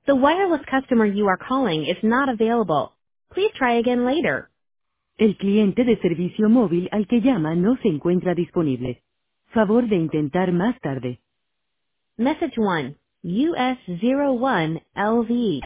The wireless customer you are calling is not available. Please try again later. El cliente de servicio móvil al que llama no se encuentra disponible. Favor de intentar más tarde. Message 1. US01 LV